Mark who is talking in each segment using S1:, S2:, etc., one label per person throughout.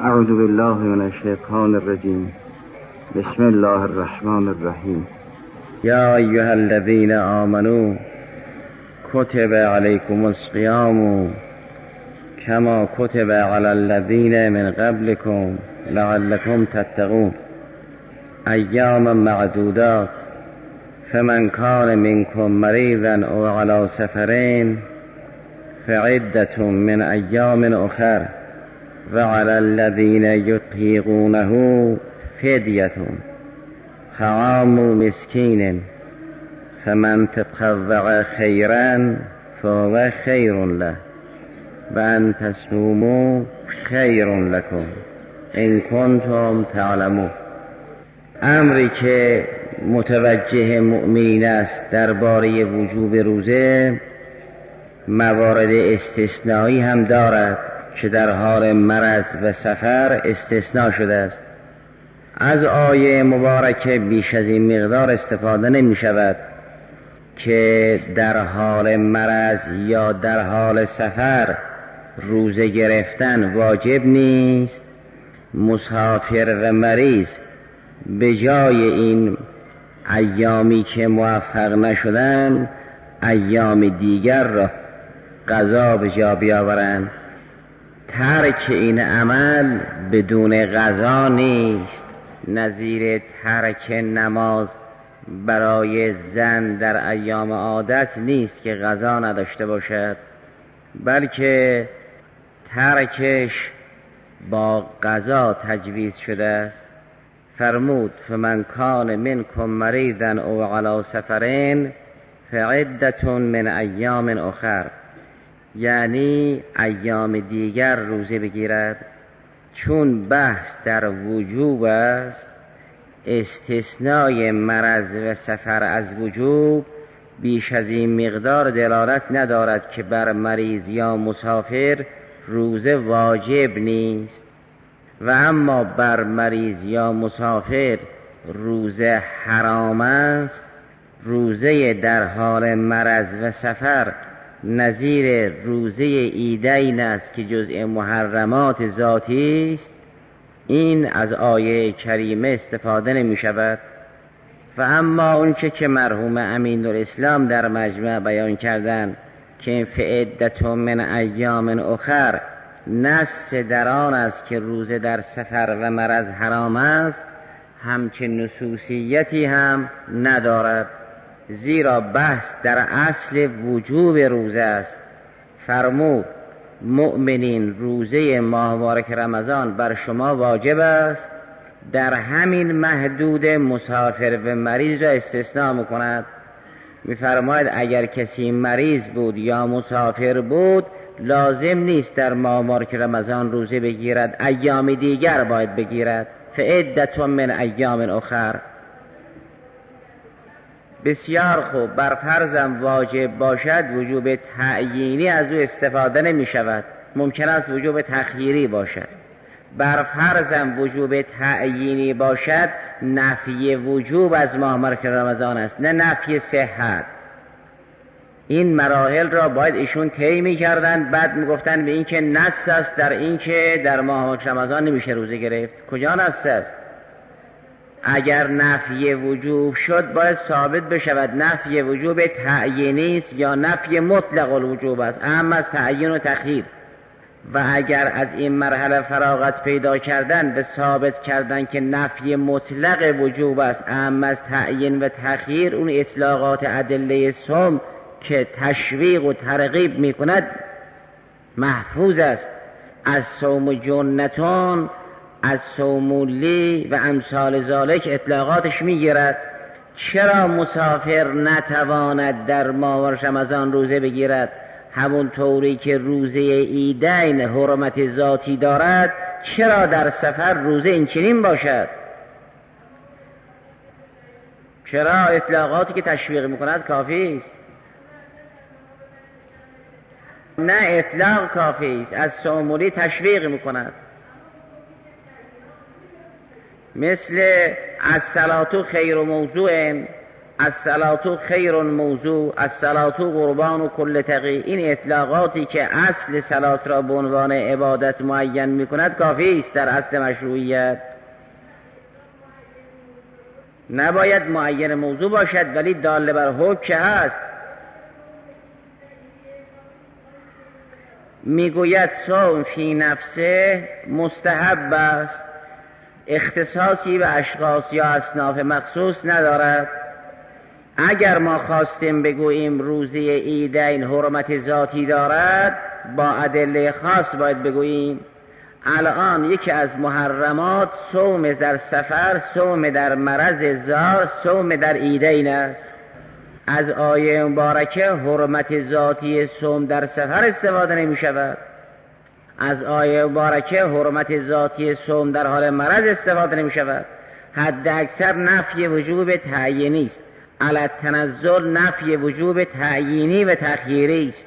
S1: اعوذ بالله من الشیطان الرجیم. بسم الله الرحمن الرحیم. یا ایها الذین آمنوا کتب علیکم الصیام کما کتب علی الذین من قبلکم لعلکم تتقون ایاما معدودات فمن کان منکم مریضا او علی سفر فعدة من ایام اخر وعلى الذين يطيقونه فدية طعام مسكين فمن تطوع خيرا فهو خير له وأن تصوموا خير لكم إن كنتم تعلمون. امری که متوجه مؤمنین است درباره وجوب روزه موارد استثنایی هم دارد که در حال مرض و سفر استثناء شده است. از آیه مبارکه بیش از این مقدار استفاده نمی شود که در حال مرض یا در حال سفر روزه گرفتن واجب نیست. مسافر و مریض به جای این ایامی که موفق نشدن ایام دیگر را قضا به جا بیاورند. ترک این عمل بدون قضا نیست، نظیر ترک نماز برای زن در ایام عادت نیست که قضا نداشته باشد، بلکه ترکش با قضا تجویز شده است. فرمود فمن کان منکم مریضا او علی سفر فعدة من ایام اخر، یعنی ایام دیگر روزه بگیرد. چون بحث در وجوب است، استثنای مرض و سفر از وجوب بیش از این مقدار دلالت ندارد که بر مریض یا مسافر روزه واجب نیست. و اما بر مریض یا مسافر روزه حرام است. روزه در حال مرض و سفر نظیر روزه عیدین است که جزء محرمات ذاتی است. این از آیه کریمه استفاده نمی شود. و اما اونچه که مرحوم امین الاسلام در مجمع بیان کردن که فعدة من ایام اخر نص در آن است که روزه در سفر و مرض حرام است، همچنین نصوصیتی هم ندارد، زیرا بحث در اصل وجوب روزه است. فرمود مؤمنین روزه ماه مبارک رمضان بر شما واجب است. در همین محدود مسافر و مریض را استثناء میکند. میفرماید اگر کسی مریض بود یا مسافر بود لازم نیست در ماه مبارک رمضان روزه بگیرد، ایام دیگر باید بگیرد. فعدة من ایام اخر. بسیار خوب، بر فرضم واجب باشد وجوب تعیینی از او استفاده نمی شود، ممکن است وجوب تخییری باشد. بر فرضم وجوب تعیینی باشد نفی وجوب از ماه مبارک رمضان است، نه نفی صحت. این مراحل را باید ایشون طی می‌کردند، بعد میگفتن به این که نص است در این که در ماه مبارک رمضان نمیشه روزه گرفت. کجا نص است؟ اگر نفی وجوب شد باید ثابت بشود نفی وجوب تعیینی است یا نفی مطلق الوجوب است، اهم از تعیین و تخییر. و اگر از این مرحله فراغت پیدا کردن به ثابت کردن که نفی مطلق وجوب است اهم از تعیین و تخییر، اون اطلاقات ادله صوم که تشویق و ترغیب میکند محفوظ است. از صوم جنتون، از صوم لی و امثال ذالک اطلاقاتش میگیرد. چرا مسافر نتواند در ماه رمضان روزه بگیرد؟ همون طوری که روزه عیدین حرمت ذاتی دارد، چرا در سفر روزه این چنین باشد؟ چرا اطلاقاتی که تشویق میکند کافی است؟ نه، اطلاق کافی است، از صومولی تشویق میکند. مثل الصلاة خیر موضوع، الصلاة خیر موضوع، الصلاة قربان کل تقی، این اطلاقاتی که اصل صلات را به عنوان عبادت معین می کند کافی است در اصل مشروعیت. نباید معین موضوع باشد ولی دال بر حکم که هست. میگوید صوم فی نفسه مستحب است، اختصاصی به اشخاص یا اصناف مخصوص ندارد. اگر ما خواستیم بگوییم روزه عیدین حرمت ذاتی دارد با ادله خاص باید بگوییم. الان یکی از محرمات صوم در سفر، صوم در مرض زار، صوم در عیدین است. از آیه مبارکه حرمت ذاتی صوم در سفر استفاده نمی شود. از آیه مبارکه حرمت ذاتی صوم در حال مرض استفاده نمی شود. حد اکثر نفی وجوب تعیینی است، علی التنزل نفی وجوب تعیینی و تخییری است.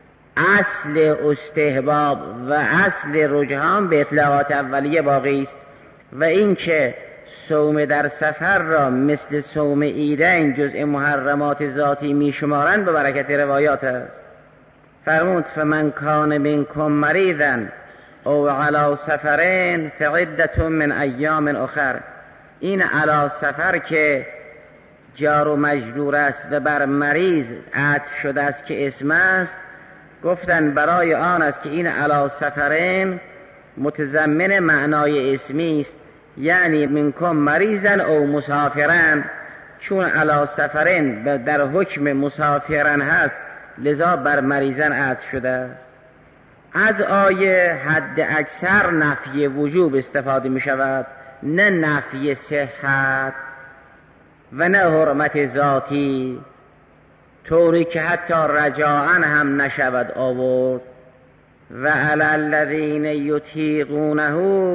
S1: اصل استحباب و اصل رجحان به اطلاقات اولیه باقی است. و اینکه صوم در سفر را مثل صوم عیدین جزء محرمات ذاتی می شمارند به برکت روایات است. فرمود فمن کان منکم مریضا او علی سفرین فعدة من ایام اخر. این علی سفر که جار و مجرور است و بر مریض عطف شده است که اسم است، گفتن برای آن است که این علی سفرین متضمن معنای اسمی است، یعنی منکم مریضا او مسافرن. چون علی سفرین در حکم مسافرن هست لذا بر مریضن عطف شده است. از آیه حد اکثر نفی وجوب استفاده می شود، نه نفی صحت و نه حرمت ذاتی، طوری که حتی رجاءً هم نشود آورد. و علی الذین یطیقونه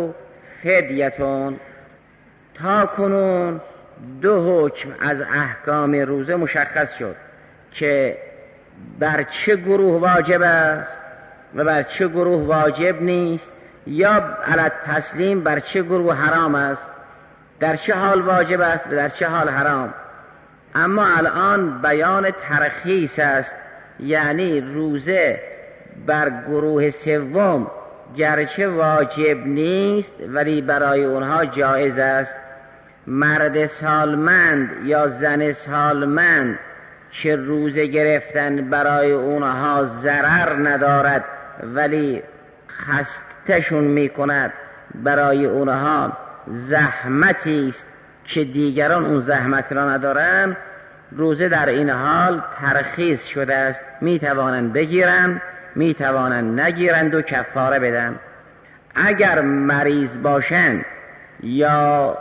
S1: فدیتون. تا کنون دو حکم از احکام روزه مشخص شد که بر چه گروه واجب است و بر چه گروه واجب نیست، یا علی تسلیم بر چه گروه حرام است، در چه حال واجب است و در چه حال حرام. اما الان بیان ترخیص است، یعنی روزه بر گروه سوم گرچه واجب نیست ولی برای اونها جایز است. مرد سالمند یا زن سالمند که روزه گرفتن برای اونها ضرر ندارد ولی خستشون میکند، برای اونها زحمتی است که دیگران اون زحمت را ندارن، روزه در این حال ترخیص شده است، میتوانند بگیرند، میتوانند نگیرند و کفاره بدن. اگر مریض باشند یا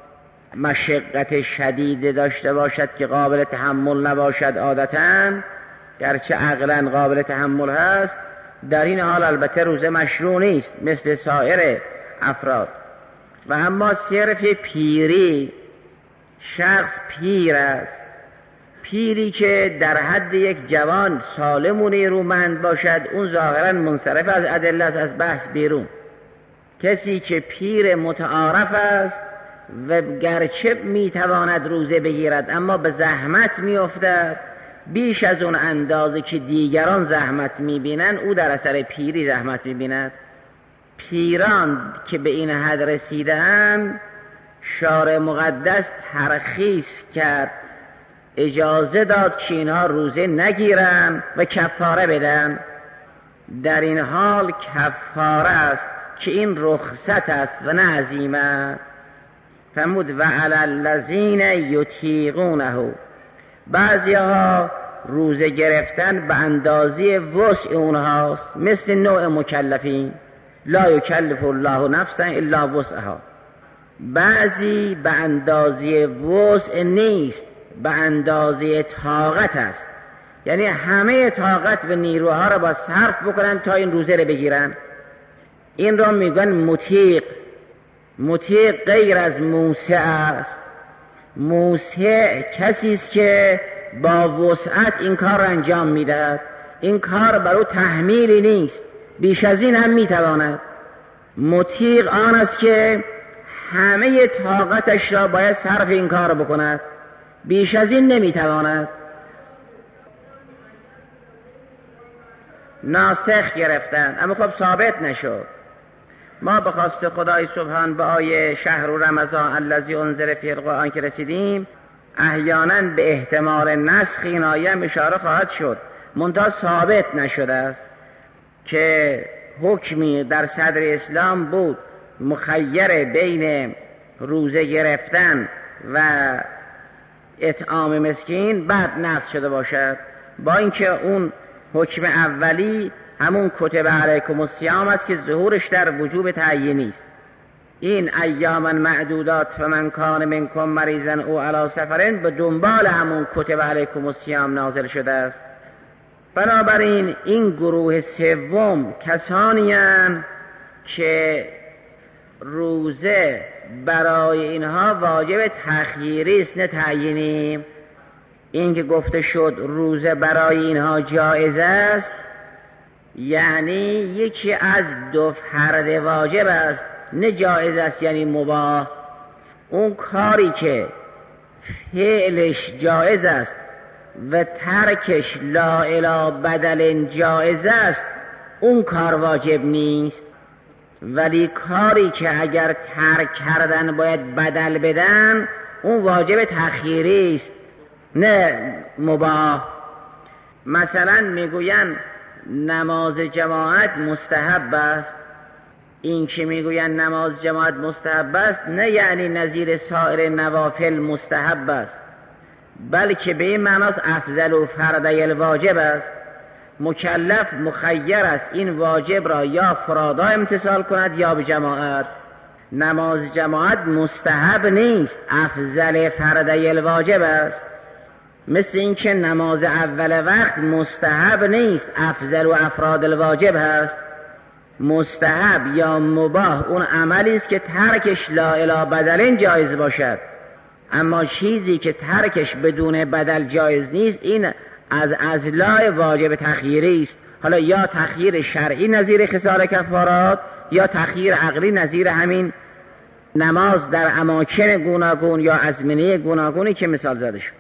S1: مشقت شدید داشته باشد که قابل تحمل نباشد عادتاً، گرچه عقلاً قابل تحمل هست، در این حال البته روزه مشروع نیست مثل سایر افراد. و اما صرف پیری، شخص پیر است، پیری که در حد یک جوان سالم و نیرومند باشد، اون ظاهراً منصرف از ادله است، از بحث بیرون. کسی که پیر متعارف است و گرچه میتواند روزه بگیرد اما به زحمت میافتد بیش از اون اندازه که دیگران زحمت میبینند، او در اثر پیری زحمت میبیند. پیران که به این حد رسیدند شارع مقدس ترخیص کرد، اجازه داد که اینها روزه نگیرن و کفاره بدن. در این حال کفاره است که این رخصت است و نه عزیمه. فرمود و علی الذین یطیقونه. بعضی ها روزه گرفتن به اندازه وسع اونهاست، مثل نوع مکلفین، لا یکلف الله نفسا الا وسعها. بعضی به اندازه وسع نیست، به اندازه طاقت است، یعنی همه طاقت و نیروها را با صرف بکنن تا این روزه را بگیرن. این را میگن مطیق. مطیق غیر از موسع است. موسع کسی است که با وسعت این کار را انجام میدهد، این کار بر او تحمیلی نیست، بیش از این هم میتواند. مطیق آن است که همه طاقتش را باید صرف این کار بکند.
S2: بیش از این نمیتواند. ناسخ گرفتن، اما خب ثابت نشد. ما به خواست خدای سبحان به آیه شهر رمضان الذی انزل فیه القرآن که رسیدیم، احیانا به احتمال نسخ این آیه اشاره خواهد شد، منتها ثابت نشده است که حکمی در صدر اسلام بود مخیر بین روزه گرفتن و اطعام مسکین بعد نسخ شده باشد، با اینکه اون حکم اولی همون کتب علیکم الصیام است که ظهورش در وجوب تعیینی است. این ایاما معدودات فمن کان منکم مریضا او علی سفر به دنبال همون کتب علیکم الصیام نازل شده است. بنابراین این گروه سوم کسانی اند که روزه برای اینها واجب تخییری است نه تعیینی. این که گفته شد روزه برای اینها جایز است، یعنی یکی از دو فرض واجب است، نه جایز است یعنی مباح. اون کاری که فعلش جایز است و ترکش لا الی بدل جایز است، اون کار واجب نیست. ولی کاری که اگر ترک کردن باید بدل بدن، اون واجب تخییری است نه مباح. مثلا میگوین نماز جماعت مستحب است. این که میگوین نماز جماعت مستحب است نه یعنی نظیر سایر نوافل مستحب است، بلکه به این معناست افضل و فردی الواجب است. مکلف مخیر است این واجب را یا فرادا امتثال کند یا به جماعت. نماز جماعت مستحب نیست، افضل فردی الواجب است. مثل این که نماز اول وقت مستحب نیست، افضل و افراد الواجب است. مستحب یا مباح اون عملی است که ترکش لا الی بدل جایز باشد، اما چیزی که ترکش بدون بدل جایز نیست این از اضلاع واجب تخییری است. حالا یا تخییر شرعی نظیر خصال کفارات یا تخییر عقلی نظیر همین نماز در اماکن گوناگون یا ازمنه گوناگونی که مثال زده شد.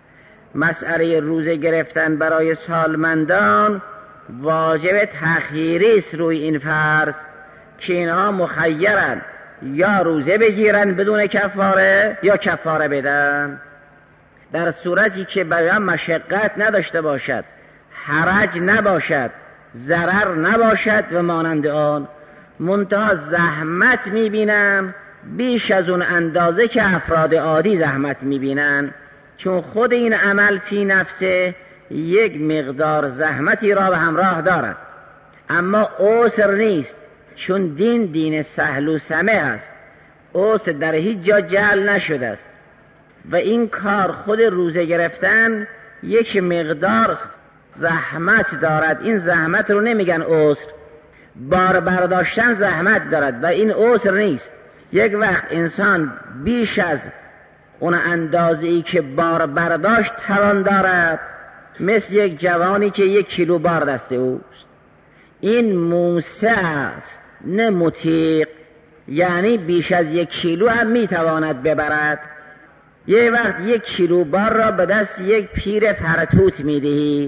S2: مسئله روزه گرفتن برای سالمندان واجب تخییری است روی این فرض که اینها مخیرن یا روزه بگیرن بدون کفاره یا کفاره بدن، در صورتی که برای مشقت نداشته باشد، حرج نباشد، ضرر نباشد و مانند آن. منتها زحمت میبینم بیش از اون اندازه که افراد عادی زحمت میبینن، چون خود این عمل فی نفسه یک مقدار زحمتی را به همراه دارد، اما عسر نیست، چون دین سهل و سمح است، عسر در هیچ جا جعل نشده است. و این کار خود روزه گرفتن یک مقدار زحمت دارد. این زحمت رو نمیگن عسر، بار برداشتن زحمت دارد و این عسر نیست. یک وقت انسان بیش از اون اندازه‌ای که بار برداشت توان دارد، مثل یک جوانی که 1 کیلو بار دست اوست، این موسع است نه مطیق، یعنی بیش از 1 کیلو هم میتواند ببرد. یه وقت 1 کیلو بار را به دست یک پیر فرتوت میدهید،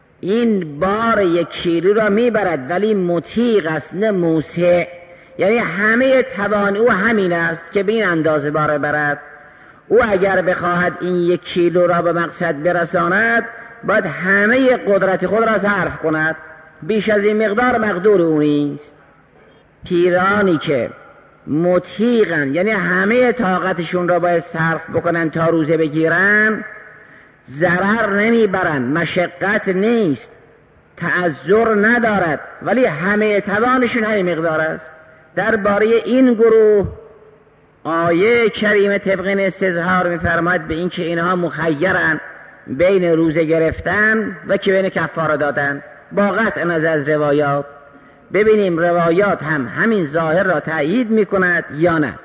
S2: این بار 1 کیلو را میبرد ولی مطیق است نه موسع، یعنی همه توان او همین است که به این اندازه بار برد. او اگر بخواهد این 1 کیلو را به مقصد برساند باید همه قدرت خود را صرف کند، بیش از این مقدار مقدور او نیست. پیرانی که مطیقن یعنی همه طاقتشون را باید صرف بکنن تا روزه بگیرن، ضرر نمیبرن، مشقت نیست، تعذر ندارد، ولی همه توانشون همین مقدار است. درباره این گروه آیه کریمه طبق استظهار می‌فرماید به این که اینها مخیرن بین روزه گرفتن و که بین کفاره دادن، با قطع نظر از روایات. ببینیم روایات هم همین ظاهر را تأیید میکند یا نه.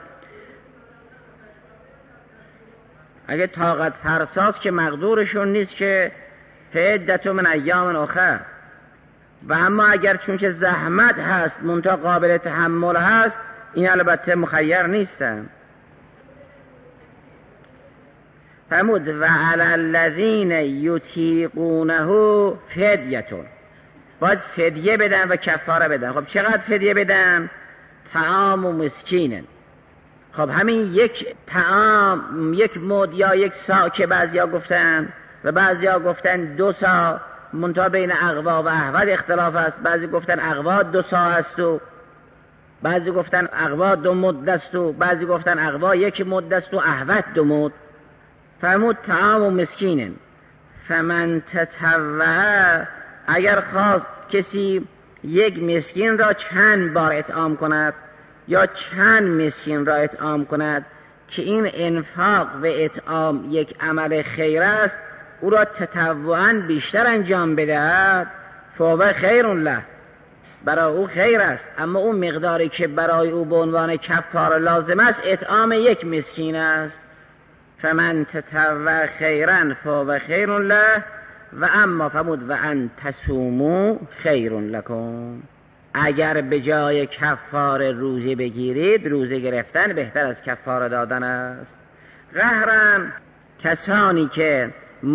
S2: اگه طاقت فرساست که مقدورشون نیست که عدت من ایام اخر، و اما اگر چونچه زحمت هست منتها قابل تحمل هست، این البته مخیر نیستن. فرمود و علی الذین یطیقونه فدیتون، باید فدیه بدن و کفاره بدن. خب چقدر فدیه بدن؟ طعام و مسکینن. خب همین یک طعام، یک مد یا یک سا که بعضیا گفتن و بعضیا گفتن 2 سا، منتها بین اقوا و احواد اختلاف است. بعضی گفتن اقوا 2 سا است و بعضی گفتن اقوا 2 مد است و بعضی گفتن اقوا 1 مد است و احواد 2 مد. فرمود طعام و مسکینن. فمن تطوع، اگر خواست کسی یک مسکین را چند بار اطعام کند یا چند مسکین را اطعام کند که این انفاق و اطعام یک عمل خیر است، او را تطوعاً بیشتر انجام بدهد، فهو خیر له، برای او خیر است. اما اون مقداری که برای او به عنوان کفاره لازم است اطعام یک مسکین است. فمن تطوع خیرا فهو خیر له و اما فرمود و ان تصوموا خیر لکم، اگر به جای کفاره روزه بگیرید، روزه گرفتن بهتر از کفاره دادن است. قهرا کسانی که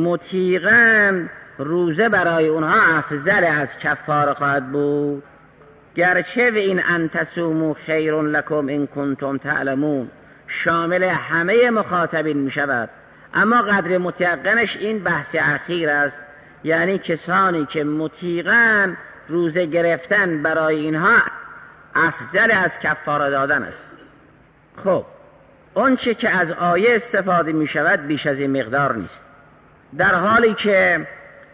S2: مطیقن، روزه برای اونها افضل از کفاره خواهد بود. گرچه و این ان تصوموا خیر لکم ان کنتم تعلمون شامل همه مخاطبین می شود، اما قدر متیقنش این بحث اخیر است، یعنی کسانی که مطیقن روزه گرفتن برای اینها افضل از کفاره دادن است. خب اون چه که از آیه استفاده می شود بیش از این مقدار نیست، در حالی که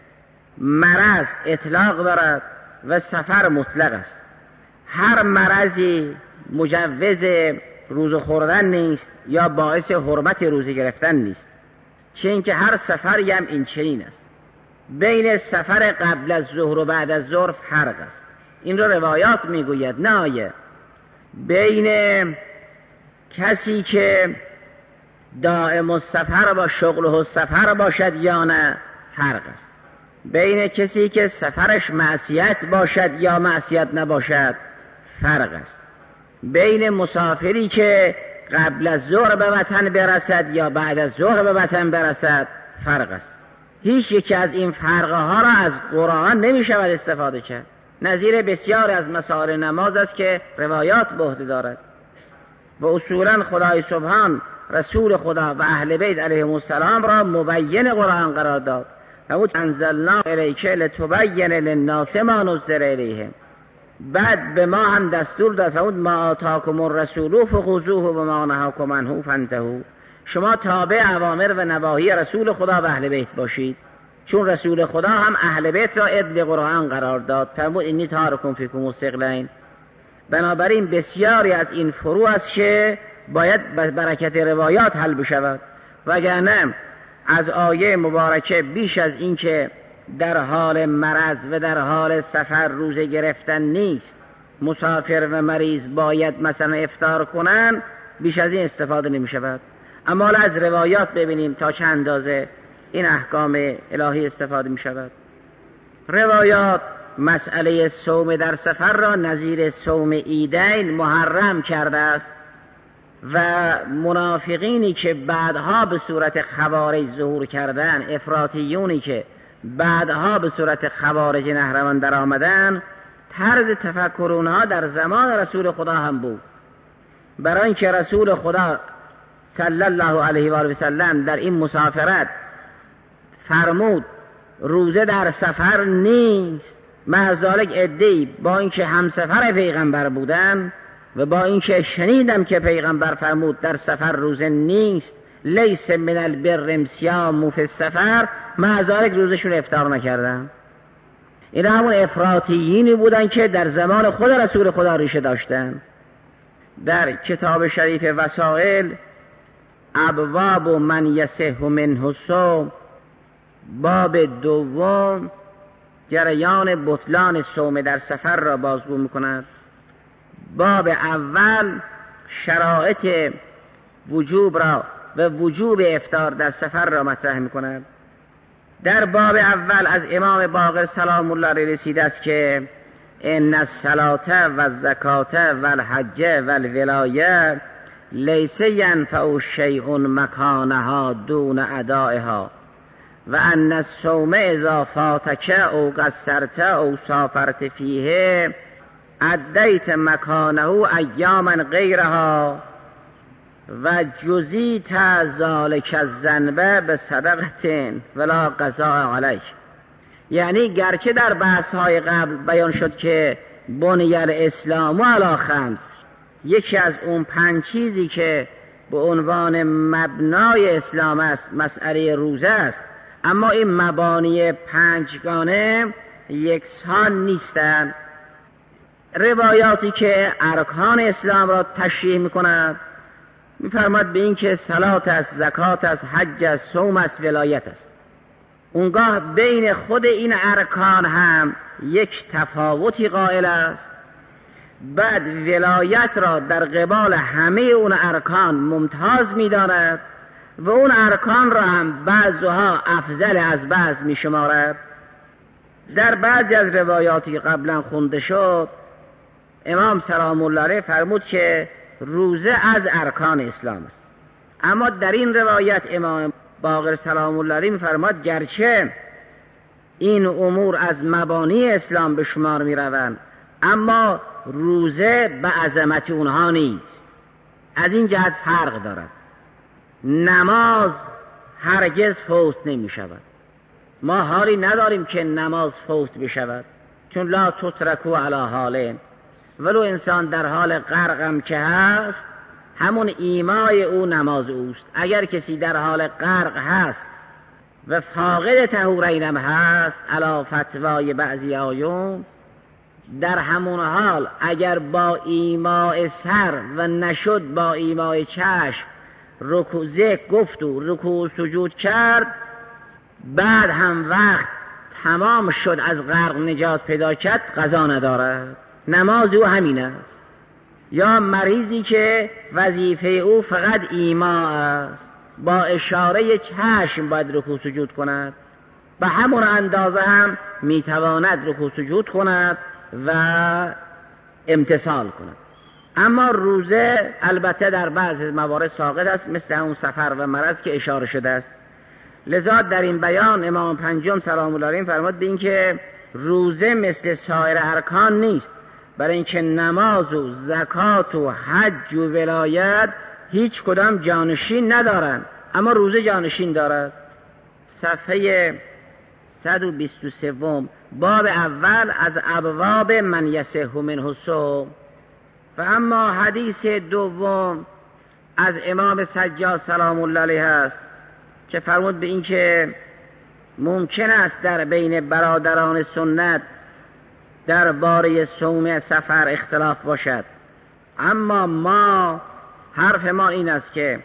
S2: مرض اطلاق دارد و سفر مطلق است. هر مرضی مجوز روزه خوردن نیست یا باعث حرمت روزه گرفتن نیست، چه اینکه هر سفری هم این چنین است. بین سفر قبل از ظهر و بعد از ظهر فرق است، این رو روایات میگوید، نه آیه. بین کسی که دائم السفر با شغله السفر باشد یا نه فرق است. بین کسی که سفرش معصیت باشد یا معصیت نباشد فرق است. بین مسافری که قبل از ظهر به وطن برسد یا بعد از ظهر به وطن برسد فرق است. هیچ یکی از این فرقها را از قرآن نمی شود استفاده کرد. نظیر بسیار از مسائل نماز است که روایات به عهده دارد و اصولا خدای سبحان رسول خدا و اهل بیت علیهم السلام را مبین قرآن قرار داد. فرمود انزلنا الیک لتبین للناس ما نزل الیهم. بعد به ما هم دستور داد، فرمود ما آتاکم الرسول فخذوه و ما نهاکم عنه فانتهوا. شما تابع اوامر و نواهی رسول خدا و اهل بیت باشید، چون رسول خدا هم اهل بیت را عدل قرآن قرار داد. فرمود انی تارکم فیکم الثقلین. بنابراین بسیاری از این فروع است که باید برکت روایات حل بشود، وگرنه از آیه مبارکه بیش از این که در حال مرض و در حال سفر روزه گرفتن نیست، مسافر و مریض باید مثلا افطار کنن، بیش از این استفاده نمی شود. اما از روایات ببینیم تا چند اندازه این احکام الهی استفاده می شود. روایات مسئله صوم در سفر را نظیر صوم عیدین محرم کرده است و منافقینی که بعدها به صورت خوارج ظهور کردن، افراطیونی که بعدها به صورت خوارج نهروان در آمدن، طرز تفکر اونها در زمان رسول خدا هم بود. برای اینکه رسول خدا صلی الله علیه و آله و سلم در این مسافرت فرمود روزه در سفر نیست، معذالک عده‌ای با اینکه همسفر پیغمبر بودن و با اینکه شنیدم که پیغمبر فرمود در سفر روزه نیست، لیس من البر صیام فی السفر، معذالک روزشون افطار نکردن. این همون افراطیینی بودن که در زمان خود رسول خدا ریشه داشتن. در کتاب شریف وسائل ابواب من یصح منه الصوم، باب دوم جریان بطلان صوم در سفر را بازگو می‌کند. باب اول شرایط وجوب را و وجوب افطار در سفر را مطرح می‌کند. در باب اول از امام باقر سلام الله علیه رسیده است که ان الصلاة و الزکاة و الحج و الولایه لیس ینفع شیء مکانها دون ادائها و ان الصوم اذا فاتک او قصرت او سافرت فیه ادیت مکانه ایاما غیرها و جزیت ذالک الذنب بصدقة ولا قضاء علیک. یعنی گرچه در بحث‌های قبل بیان شد که بنی الاسلام علی خمس، یکی از اون 5 چیزی که به عنوان مبنای اسلام است مسئله روزه است، اما این مبانی 5 گانه یکسان نیستند. روایاتی که ارکان اسلام را تشریح می‌کند می‌فرماد به این که صلات است، زکات است، حج است، صوم است، ولایت است. اونگاه بین خود این ارکان هم یک تفاوتی قائل است. بعد ولایت را در قبال همه اون ارکان ممتاز می‌داند و اون ارکان را هم بعضها افضل از بعض می‌شمارد. در بعضی از روایاتی قبلا خونده شد امام سلام الله علیه فرمود که روزه از ارکان اسلام است، اما در این روایت امام باقر سلام الله علیه می‌فرماد گرچه این امور از مبانی اسلام به شمار می‌روند، اما روزه به عظمت اونها نیست. از این جهت فرق دارد. نماز هرگز فوت نمی شود. ما حالی نداریم که نماز فوت بشود، چون لا تترکو علی حالین، ولو انسان در حال غرقم که هست همون ایمای او نماز اوست. اگر کسی در حال غرق هست و فاقد طهورینم هست علی فتوای بعضی آیون، در همون حال اگر با ایمای سر و نشد با ایمای چشم رکوع ذکر گفت و رکوع سجود کرد، بعد هم وقت تمام شد از غرق نجات پیدا کرد، قضا ندارد. نماز او همین است. یا مریضی که وظیفه او فقط ایما است، با اشاره چشم باید رکوع سجود کند، به همون اندازه هم میتواند رکوع سجود کند و امتثال کند. اما روزه البته در بعضی موارد ساقط است، مثل اون سفر و مرض که اشاره شده است. لذا در این بیان امام پنجم سلام الله علیه فرمود به این که روزه مثل سایر ارکان نیست، برای اینکه نماز و زکات و حج و ولایت هیچ کدام جانشین ندارند، اما روزه جانشین دارد. صفحه 123 باب اول از ابواب من یصح منه الصوم. و اما حدیث دوم از امام سجاد سلام الله علیه است که فرمود به این که ممکن است در بین برادران سنت در باره صوم سفر اختلاف باشد، اما ما حرف ما این است که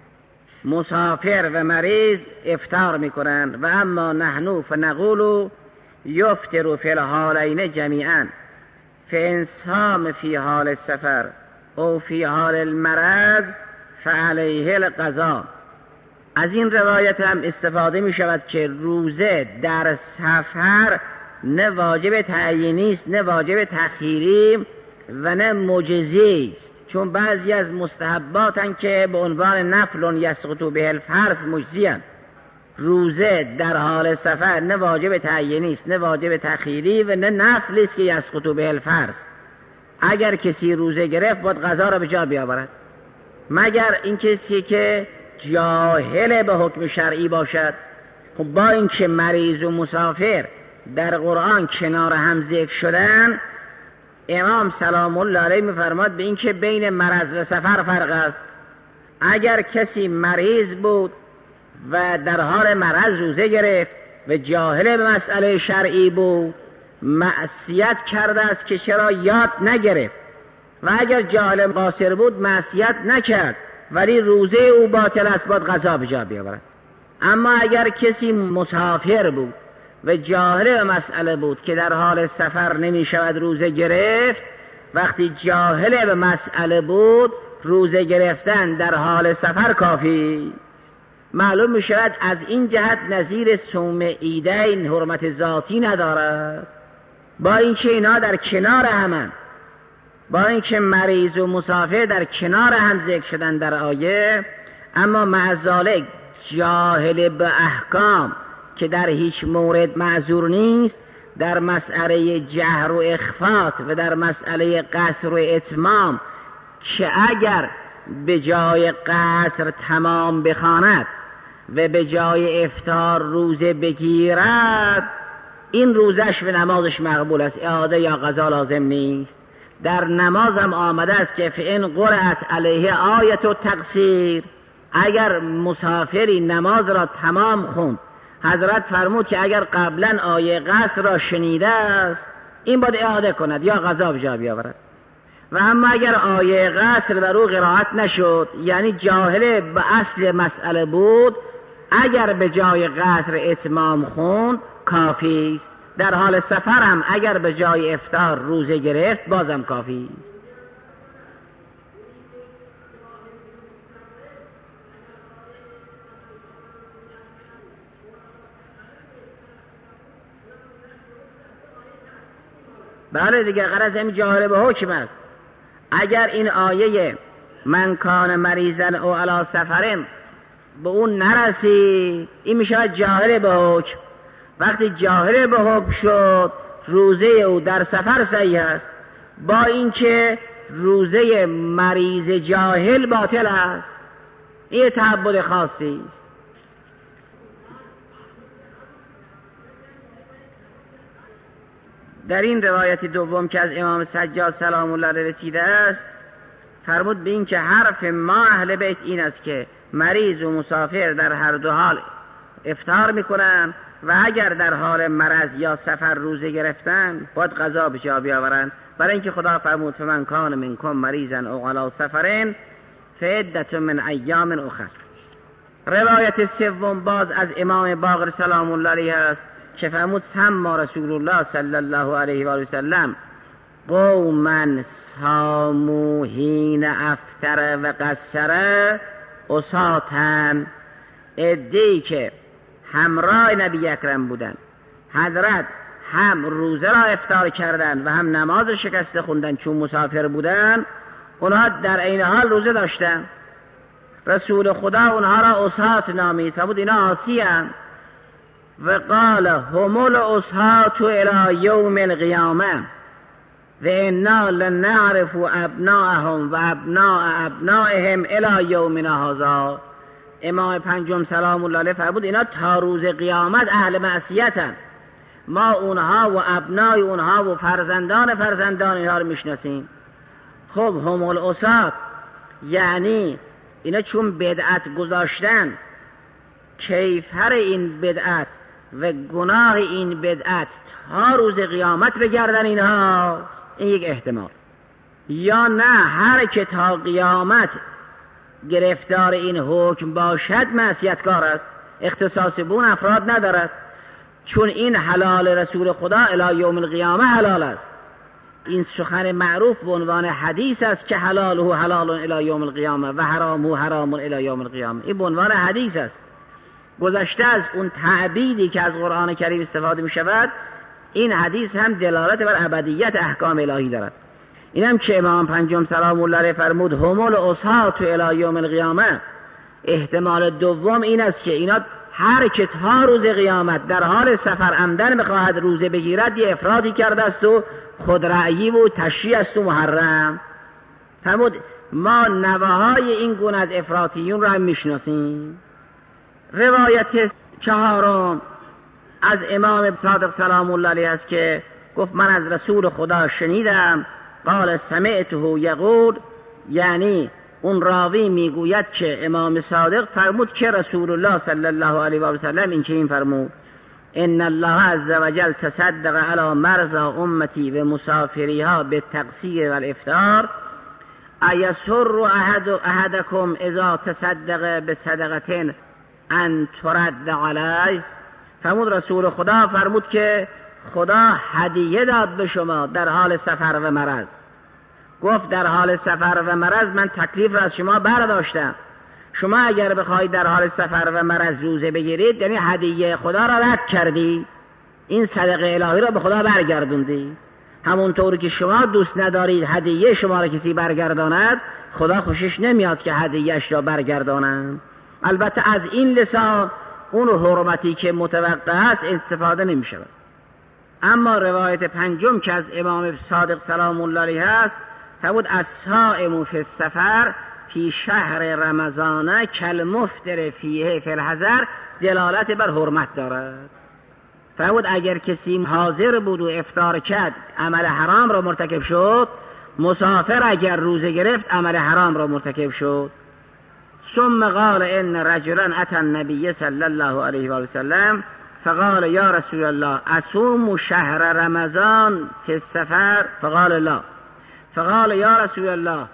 S2: مسافر و مریض افطار میکنند و اما نحن فنقول یفطر فی الحالین جمیعا، فإن صام فی حال السفر او فی حال المرض فعلیه القضاء. از این روایت هم استفاده می شود که روزه در سفر نه واجب تعیینی است، نه واجب تأخیری و نه مجزی است، چون بعضی از مستحباتن که به عنوان نفل یسقط به الفرض مجزیان. روزه در حال سفر نه واجب تعیینی است، نه واجب تأخیری و نه نفل است که یسقط به الفرض. اگر کسی روزه گرفت باید قضا را به جا بیاورد، مگر این کسی که جاهل به حکم شرعی باشد. خب با اینکه مریض و مسافر در قرآن کنار هم ذکر شدن، امام سلام الله علیه می‌فرماد به اینکه بین مرض و سفر فرق است. اگر کسی مریض بود و در حال مرض روزه گرفت و جاهل به مسئله شرعی بود، معصیت کرده است که چرا یاد نگرفت، و اگر جاهل قاصر بود معصیت نکرد ولی روزه او باطل است، باید قضا به جا بیاورد. اما اگر کسی مسافر بود و جاهل به مسئله بود که در حال سفر نمی شود روزه گرفت، وقتی جاهل به مسئله بود روزه گرفتن در حال سفر کافی. معلوم می شود از این جهت نظیر صوم عیدین حرمت ذاتی ندارد، با اینکه اینا در کنار همن. با اینکه مریض و مسافر در کنار هم ذکر شدن در آیه، اما مع ذالک جاهل به احکام که در هیچ مورد معذور نیست، در مسئله جهر و اخفات و در مسئله قصر و اتمام که اگر به جای قصر تمام بخواند و به جای افطار روزه بگیرد، این روزش و نمازش مقبول است، اعاده یا قضا لازم نیست. در نماز هم آمده است که فإن قرأت علیه آیت التقصیر، اگر مسافری نماز را تمام خوند، حضرت فرمود که اگر قبلا آیه قصر را شنیده است این باید اعاده کند یا قضا به جا بیاورد. و اما اگر آیه قصر بر او قرائت نشد، یعنی جاهل به اصل مسئله بود، اگر به جای قصر اتمام خوند کافی است. در حال سفر هم اگر به جای افطار روزه گرفت بازم کافی است. بله دیگه، غرض همین جاهل به حکم است. اگر این آیه من کان مریضن او علی سفرن به اون نرسید، این میشه جاهل به حکم. وقتی جاهل به حکم شد، روزه او در سفر صحیح است، با اینکه روزه مریض جاهل باطل است. این تعبد خاصی است. در این روایت دوم که از امام سجاد سلام الله علیه رسیده است، فرمود به این که حرف ما اهل بیت این است که مریض و مسافر در هر دو حال افطار میکنن و اگر در حال مرض یا سفر روزه گرفتن باید قضا به جا بیاورند، برای اینکه خدا فرمود فمن کان منکم مریضا او علی سفرین فعدة من ایام اخر. روایت سوم باز از امام باقر سلام الله علیه است که فرمود سمى رسول الله صلی الله علیه و آله وسلم قوما صاموا حین افطر و قصر عصاة، عده‌ای که همراه نبی اکرم بودن، حضرت هم روزه را افطار کردن و هم نماز شکسته خوندن چون مسافر بودن، اونها در این حال روزه داشتن. رسول خدا اونها را عصاة نامید، فرمود اینا عاصی‌اند. و قال هم العصاة الی یوم القیامه و انا لنعرف ابناءهم و ابناء ابنائهم الی یومنا هذا. امام پنجم سلام الله علیه فرمود اینا تا روز قیامت اهل معصیتند، ما اونها و ابنای اونها و فرزندان فرزندان اینها رو میشناسیم. خب هم العصاة یعنی اینا چون بدعت گذاشتن، کیفر این بدعت و گناه این بدعت تا روز قیامت بگردن اینها، این یک احتمال. یا نه هر که تا قیامت گرفتار این حکم باشد معصیتکار است، اختصاص بون افراد ندارد، چون این حلال رسول خدا الی یوم القیامه حلال است. این سخن معروف به عنوان حدیث است که حلاله حلال الی یوم القیامه و حرامه حرام الی یوم القیامه. این به عنوان حدیث است، گذشته از اون تعبیدی که از قرآن کریم استفاده می شود. این حدیث هم دلالت بر ابدیت احکام الهی دارد. اینم که امام پنجم سلام الله علیه فرمود هم العصاة الی یوم القیامه، احتمال دوم این است که اینا هر که تا روز قیامت در حال سفر عمدن بخواهد روزه بگیرد یه افراطی کرده است و خودرأیی و تشریع است و محرم. فرمود ما نواهای این گونه از افراطیون را هم میشناسیم. روایت چهارم از امام صادق سلام الله علیه است که گفت من از رسول خدا شنیدم، قال سمعته یقول، یعنی اون راوی میگوید که امام صادق فرمود که رسول الله صلی الله علیه و سلم این که این فرمود ان الله عز وجل تصدق علی مرضى امتی و مسافریها بالتقصیر والافطار ایسر احدکم اذا تصدق بصدقه ان ترد علیه. فرمود رسول خدا فرمود که خدا هدیه داد به شما در حال سفر و مرض. گفت در حال سفر و مرض من تکلیف را از شما برداشتم، شما اگر بخواید در حال سفر و مرض روزه بگیرید یعنی هدیه خدا را رد کردی، این صدقه الهی را به خدا برگردوندی. همونطور که شما دوست ندارید هدیه شما را کسی برگرداند، خدا خوشش نمیاد که هدیهش را برگردانند. البته از این لسان اون حرمتی که متوقع است استفاده نمی شود. اما روایت پنجم که از امام صادق سلام الله علیه است، فرمود الصائم فی السفر فی شهر رمضان کالمفطر فیه فی الحضر، دلالت بر حرمت دارد. فرمود اگر کسی حاضر بود و افطار کرد عمل حرام را مرتکب شد، مسافر اگر روزه گرفت عمل حرام را مرتکب شد. ثم قال ان رجلا اتى النبي صلی الله علیه و سلم فقال یا رسول الله اصوم شهر رمضان فی السفر؟ فقال لا. فقال یا رسول الله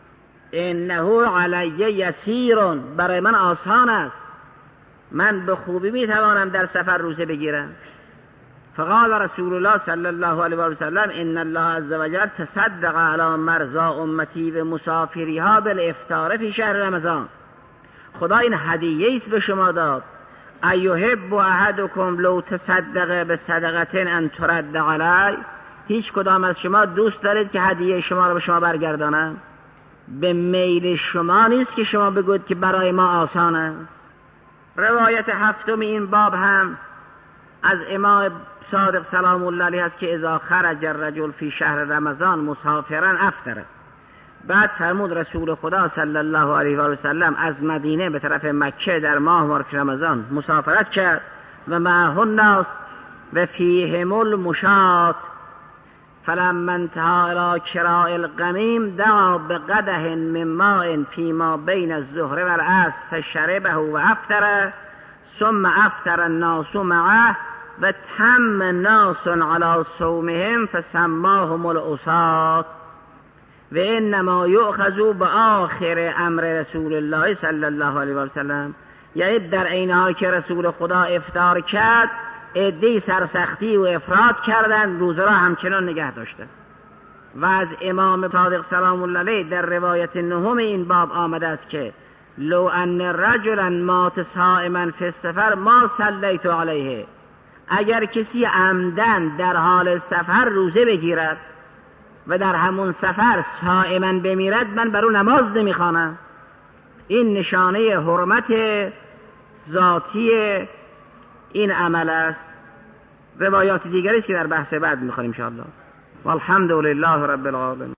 S2: انه علی یسیر، برای من آسان است، من به خوبی میتوانم در سفر روزه بگیرم. فقال رسول الله صلی الله علیه و سلم ان الله عز وجل تصدق علی مرضى امتی و مسافریها بالافطار فی شهر رمضان. خدا این هدیه است به شما داد. ایحب احدکم لو تصدق بصدقه ان ترد علی، هیچ کدام از شما دوست دارید که هدیه شما را به شما برگردانم؟ به میل شما نیست که شما بگوید که برای ما آسان است. روایت هفتم این باب هم از امام صادق سلام الله علیه است که اذا خرج الرجل فی شهر رمضان مسافرا افطر. بعد فرمود رسول خدا صلی الله علیه و سلم از مدینه به طرف مکه در ماه مبارک رمضان مسافرت کرد و معه الناس و فیهم المشاة، فلما انتهى الى کراء الغمیم دعا بقدح من ماء فيما بين الظهر والعصر فشربه و افطر، ثم افطر الناس معه و تم ناس على صومهم فسماهم العصاة و انما یؤخذوا بآخر امر رسول الله صلی الله علیه و سلم. یعنی در این حال که رسول خدا افطار کرد، عده‌ای سرسختی و افراط کردند، روزه را همچنان نگه داشتند. و از امام صادق سلام الله علیه در روایت نهم این باب آمده است که لو ان رجلا مات صائما فی السفر ما صلیت علیه، اگر کسی عمدن در حال سفر روزه بگیرد و در همون سفر صائما بمیرد، من بر او نماز نمیخوانم. این نشانه حرمت ذاتی این عمل است. روایات دیگری است که در بحث بعد میخوانیم ان شاء الله. والحمد لله رب العالمین.